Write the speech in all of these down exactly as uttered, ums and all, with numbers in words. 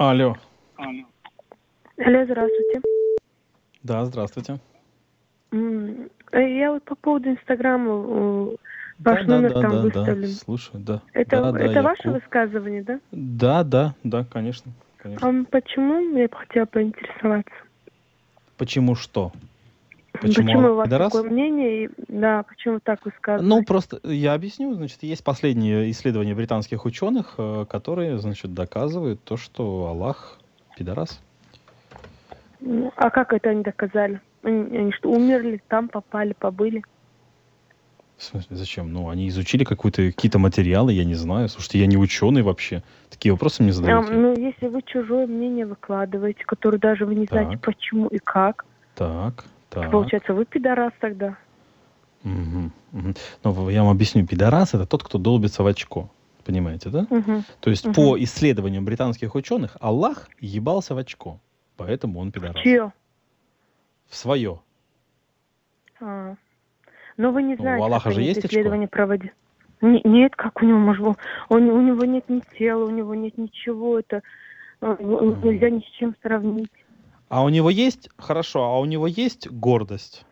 Алло. Алло, здравствуйте. Да, здравствуйте. М, э, Я вот по поводу Инстаграма, э, Да, ваш да, номер да, там да, да. выставлен. Слушаю, да. Это, Да, да, это ваше Якуб. высказывание, да? Да, да, да, конечно, А конечно. м, почему, я бы хотела поинтересоваться, Почему что? Почему почему Аллах у вас такое пидорас? мнение, и, да, почему вы так Ну, высказываете? просто я объясню. Значит, есть последние исследования британских ученых, э, которые, значит, доказывают то, что Аллах пидорас. Ну, а как это они доказали? Они, они что, умерли, там попали, побыли? В смысле, зачем? Ну, они изучили какую-то, какие-то материалы, я не знаю. Слушайте, я не ученый вообще. Такие вопросы мне А, задаете. ну, если вы чужое мнение выкладываете, которое даже вы не знаете, Так, почему и как, так, то, так. получается, вы пидорас тогда. Мгм, мгм. Ну, я вам объясню. Пидорас — это тот, кто долбится в очко. Понимаете, да? Угу, То есть, угу. по исследованиям британских ученых, Аллах ебался в очко. Поэтому он В пидорас. чье? В свое. А. Но вы не Ну, у знаете, как Аллаха же они это есть очко. исследование проводят. Не- нет, как у него может быть? Он, у него нет ни тела, у него нет ничего. Это э, Мгм. нельзя ни с чем сравнить. А у него есть, хорошо, а у него есть гордость?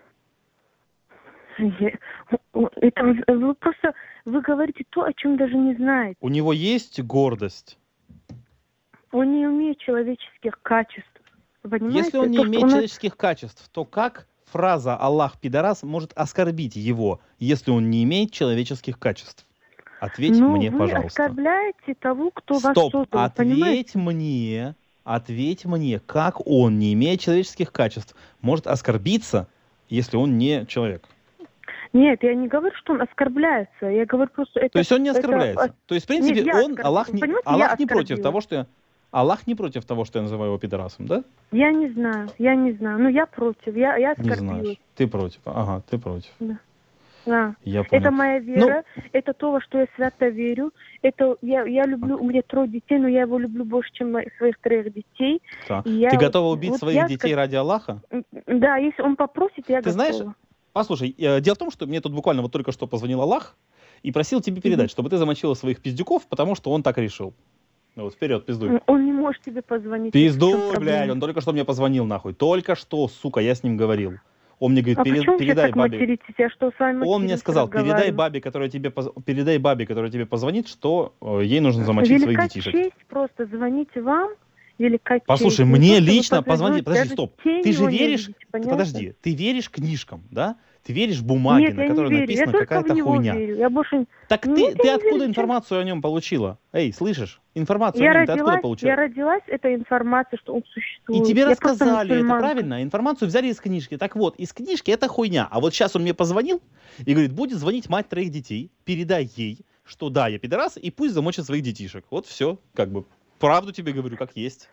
Я- Это вы вы просто вы говорите то, о чем даже не знаете. У него есть гордость? Он не умеет человеческих качеств. Если он Понимаете? не То, что у имеет нас человеческих качеств, то как фраза «Аллах пидорас» может оскорбить его, если он не имеет человеческих качеств? Ответь ну, мне, вы пожалуйста. оскорбляете того, кто вас Стоп, создал. Вы ответь понимаете? мне, ответь мне, как он, не имея человеческих качеств, может оскорбиться, если он не человек? Нет, я не говорю, что он оскорбляется. Я говорю просто То это есть он не это э, оскорбляется. То есть, в нет, принципе, я он, оскорбила. Аллах Вы не, понимаете, я Аллах не против оскорбила. того, что я, Аллах не против того, что я называю его пидорасом, да? Я не знаю, я не знаю. Ну, я против, я, я Не оскорбилась. знаешь. Ты против. Ага, ты против. Да. Да. Я Это понял. моя Ну, вера, это то, во что я свято верю. Это я, я люблю, так, у меня трое детей, но я его люблю больше, чем моих- своих троих детей. так. И Ты я вот, готова убить вот своих я детей скажу, ради Аллаха? да, если он попросит, я Ты знаешь, готова. послушай, э, дело в том, что мне тут буквально вот только что позвонил Аллах и просил тебе Мгм. передать, чтобы ты замочила своих пиздюков, потому что он так решил. Ну вот, вперед, пиздуй. М, Он не может тебе позвонить, если в чем Пиздуй, блядь, проблема. он только что мне позвонил, нахуй. Только что, сука, я с ним говорил. Он мне говорит, А «Пере- почему вы сейчас передай так бабе». материтесь? Я что, с вами Он мне матерюсь, сказал, передай разговариваю? бабе, которая тебе, поз- передай бабе, которая тебе позвонит, что э, ей нужно замочить своих Велика детишек. честь просто звонить вам, велика Послушай, честь. Не то, мне что вы лично позвони, позвоните, подожди, даже стоп. тень Ты же его не веришь, увидите, ты понятно? подожди, ты веришь книжкам, да? Ты веришь бумаге, Нет, на я не которой верю. Я написана только в какая-то него хуйня. верю. Я больше... Так Нет, ты, я ты не верю откуда ничем. информацию о нем получила? Эй, слышишь? Информацию о Я нем ты откуда родилась, я получила? родилась, эта информация, что он И существует. тебе Я просто рассказали это, мусульманка. правильно? Информацию взяли из книжки. Так вот, из книжки это хуйня. А вот сейчас он мне позвонил и говорит, будет звонить мать троих детей, передай ей, что да, я пидорас, и пусть замочит своих детишек. Вот все, как бы. Правду тебе говорю, как есть.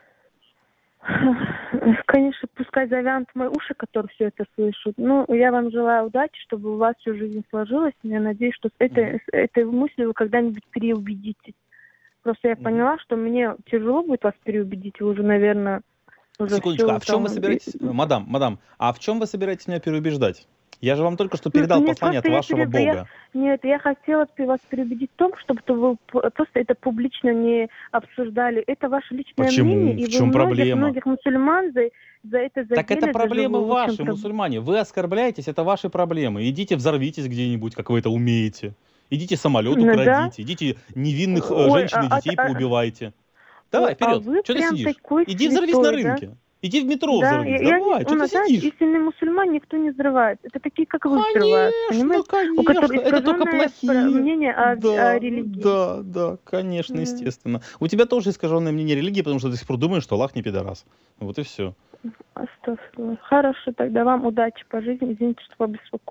Конечно, пускай завянут мои уши, которые все это слышат. Ну, я вам желаю удачи, чтобы у вас всю жизнь сложилась. Я надеюсь, что с этой, Мгм. с этой мыслью вы когда-нибудь переубедитесь. Просто я Мгм. поняла, что мне тяжело будет вас переубедить. Вы уже, наверное, уже Секундочку, все а в чем вы там... и- собираетесь, мадам, мадам, а в чем вы собираетесь меня переубеждать? Я же вам только что Ну, передал нет, послание от просто я, вашего пере... я... Бога. Нет, я хотела бы вас переубедить в том, чтобы вы п- просто это публично не обсуждали. Это ваше личное мнение, Почему? и В вы чем многих, проблема? многих мусульман за, за это Так это задели за проблемы живую. Вот в чем ваши, проблема. мусульмане. Вы оскорбляетесь, это ваши проблемы. Идите взорвитесь где-нибудь, как вы это умеете. Идите самолет Ну, да. украдите, идите невинных э, Ой, женщин а, и а, детей а, поубивайте. ой, Давай, а вперед. вы Что ты прям сидишь? такой Иди взорвись на святой, да? рынке. Иди в метро Да, я, взорвись. я не, Давай, у что ты нас, знаете, сидишь? истинный мусульман никто не взрывает. Это такие, как вы, взрывают, Конечно, понимаете? У которых конечно. Это только искаженное про- плохие. мнение о, о Да, религии. да, да, конечно, М, естественно. У тебя тоже искаженное мнение религии, потому что ты до сих пор думаешь, что Аллах не пидорас. Вот и все. Астафирулла. Хорошо, тогда вам удачи по жизни. Извините, что побеспокоила.